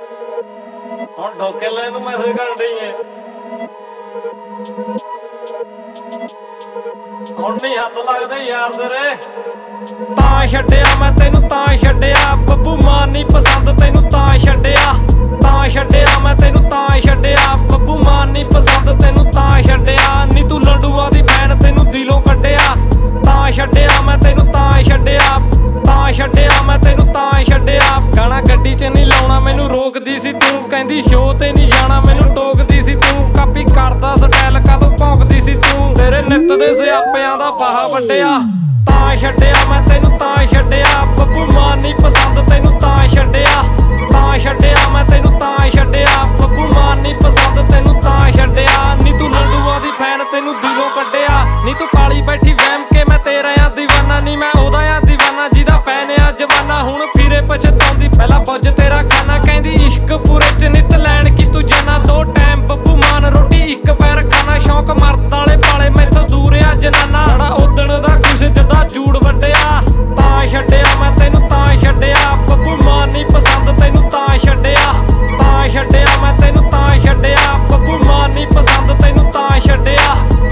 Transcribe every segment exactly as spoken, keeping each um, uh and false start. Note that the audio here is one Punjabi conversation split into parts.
ਹੁਣ ਢੋਕੇ ਲੈ ਨੂੰ ਮੈਸੇਜ ਕਰ ਰਹੀ ਹੈ ਹੁਣ ਨਹੀਂ ਹੱਥ ਲੱਗਦੇ ਯਾਰ ਤੇਰੇ ਤਾਂ ਛੱਡਿਆ ਮੈਂ ਤੈਨੂੰ ਤਾਂ ਛੱਡਿਆ ਬੱਬੂ ਮਾਨ ਨਹੀਂ ਪਸੰਦ ਤੈਨੂੰ ਤਾਂ ਛੱਡਿਆ ਤਾਂ ਛੱਡਿਆ ਮੈਂ ਤੈਨੂੰ ਤਾਂ ਛੱਡਿਆ ਬੱਬੂ ਮਾਨ ਨਹੀਂ ਪਸੰਦ ਤੈਨੂੰ ਤਾਂ ਛੱਡਿਆ ਨੀ ਤੂੰ ਲੰਡੂਆਂ ਦੀ ਭੈਣ ਤੈਨੂੰ ਦਿਲੋਂ ਕੱਢਿਆ ਤਾਂ ਛੱਡਿਆ ਮੈਂ ਤੈਨੂੰ ਤਾਂ ਛੱਡਿਆ ਤਾਂ ਛੱਡਿਆ ਮੈਂ ਤੈਨੂੰ ਤਾਂ ਛੱਡਿਆ ਗਾਣਾ ਗੱਡੀ 'ਚ ਨਹੀਂ ਲਾਉਣਾ ਮੈਨੂੰ ਰੋਕਦੀ ਸੀ ਤੂੰ ਕਹਿੰਦੀ ਸ਼ੋਅ ਤੇ ਨਹੀਂ ਜਾਣਾ ਮੈਨੂੰ ਟੋਕਦੀ ਸੀ ਤੂੰ ਕਾਪੀ ਕਰਦਾ ਸਟਾਈਲ ਕਦੋਂ ਭੌਂਕਦੀ ਸੀ ਤੂੰ ਤੇਰੇ ਨਿੱਤ ਦੇ ਸਿਆਪਿਆਂ ਦਾ ਬਾਹਾ ਵੱਢਿਆ ਤਾਂ ਛੱਡਿਆ ਮੈਂ ਤੈਨੂੰ ਤਾਂ ਛੱਡਿਆ ਬੱਬੂ ਮਾਨ ਨਹੀਂ ਪਸੰਦ ਤੈਨੂੰ ਤਾਂ ਛੱਡਿਆ ਤਾਂ ਛੱਡਿਆ ਮੈਂ ਤੈਨੂੰ ਤਾਂ ਛੱਡਿਆ ਬੱਬੂ ਮਾਨ ਨਹੀਂ ਪਸੰਦ ਤੈਨੂੰ ਤਾਂ ਛੱਡਿਆ ਨੀ ਤੂੰ ਲੰਡੂਆਂ ਦੀ ਫੈਨ ਤੈਨੂੰ ਦਿਲੋਂ ਕੱਢਿਆ ਨੀ ਤੂੰ ਪਾਲੀ ਬੈਠੀ ਵਹਿਮ ਕੇ ਮੈਂ ਤੇਰਾ ਆ ਦੀਵਾਨਾ ਨੀ ਮੈਂ ਉਹਦਾ ਆ ਦੀਵਾਨਾ ਜਿਹਦਾ ਫੈਨ ਆ ਜਵਾਨਾ ਹੁਣ ਫਿਰੇ ਪਛਤਾਉਂਦੀ ਪਹਿਲਾਂ ਪੁੱਜ ਤੇਰਾ ਖਾਨਾ ਕਹਿੰਦੀ ਇਸ਼ਕ ਪੂਰੇ ਚ ਨਿਤ ਲੈਣ ਕੀ ਤੂੰ ਜਾਨਾ ਦੋ ਟਾਈਮ ਬੱਬੂ ਮਾਨ ਰੋਟੀ ਇੱਕ ਪੈਰ ਖਾਣਾ ਸ਼ੌਕ ਮਰਦ ਵਾਲੇ ਪਾਲੇ ਮੈਥੋਂ ਦੂਰ ਆ ਜਨਾਨਾ ਬੜਾ ਉਦਣ ਦਾ ਖੁਸ਼ ਜਦਾ ਜੂੜ ਵੱਡਿਆ ਤਾਂ ਛੱਡਿਆ ਮੈਂ ਤੈਨੂੰ ਤਾਂ ਛੱਡਿਆ ਬੱਬੂ ਮਾਨ ਨਹੀਂ ਪਸੰਦ ਤੈਨੂੰ ਤਾਂ ਛੱਡਿਆ ਤਾਂ ਛੱਡਿਆ ਮੈਂ ਤੈਨੂੰ ਤਾਂ ਛੱਡਿਆ ਬੱਬੂ ਮਾਨ ਨਹੀਂ ਪਸੰਦ ਤੈਨੂੰ ਤਾਂ ਛੱਡਿਆ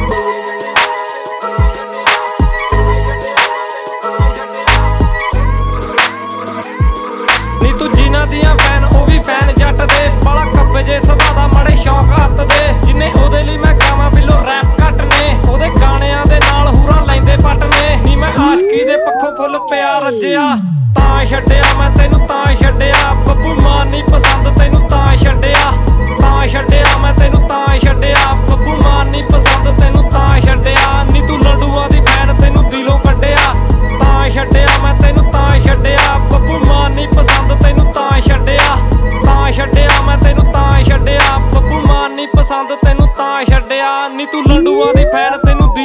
ਨੀ ਤੂੰ ਜਿਨ੍ਹਾਂ ਦੀਆਂ ਫੈਨ ਉਹ ਵੀ ਫੈਨ ਜੱਟ ਦੇ ਬੜਾ ਕੱਬੇ ਜੇ ਸੁਭਾਅ ਦਾ ਮਾੜੇ ਸ਼ੌਕ ਹੱਥ ਦੇ ਜਿੰਨੇ ਉਹਦੇ ਲਈ ਮੈਂ ਗਾਵਾਂ ਬਿੱਲੋ ਰੈਪ ਘੱਟ ਨੇ ਉਹਦੇ ਗਾਣਿਆਂ ਦੇ ਨਾਲ ਹੂਰਾ ਲੈਂਦੇ ਪੱਟ ਨੇ ਨੀ ਮੈਂ ਆਸ਼ਕੀ ਦੇ ਪੱਖੋਂ ਫੁੱਲ ਪਿਆਰ ਰੱਜਿਆ ਤਾਂ ਛੱਡਿਆ ਮੈਂ ਤੈਨੂੰ ਤਾਂ ਛੱਡਿਆ ਬੱਬੂ ਮਾਨ ਨਹੀਂ ਪਸੰਦ ਤੈਨੂੰ ਤਾਂ ਛੱਡਿਆ ਤਾਂ ਛੱਡਿਆ ਮੈਂ ਤੈਨੂੰ ਤਾਂ ਛੱਡਿਆ ਬੱਬੂ ਮਾਨ ਨਹੀਂ ਪਸੰਦ ਤੈਨੂੰ ਤਾਂ ਛੱਡਿਆ ਨੀ ਤੂੰ ਲੰਡੂਆਂ ਦੀ ਭੈਣ ਤੈਨੂੰ ਦਿਲੋਂ ਕੱਢਿਆ ਤਾਂ ਛੱਡਿਆ ਮੈਂ ਤੈਨੂੰ ਤਾਂ ਛੱਡਿਆ ਬੱਬੂ ਮਾਨ ਨਹੀਂ ਪਸੰਦ ਤੈਨੂੰ ਤਾਂ ਛੱਡਿਆ ਤਾਂ ਛੱਡਿਆ ਮੈਂ ਤੈਨੂੰ ਤਾਂ ਛੱਡਿਆ ਬੱਬੂ ਮਾਨ ਨਹੀਂ ਪਸੰਦ ਤੈਨੂੰ ਤਾਂ ਛੱਡਿਆ ਨੀ ਤੂੰ ਲੰਡੂਆਂ ਦੀ ਫੈਨ ਤੈਨੂੰ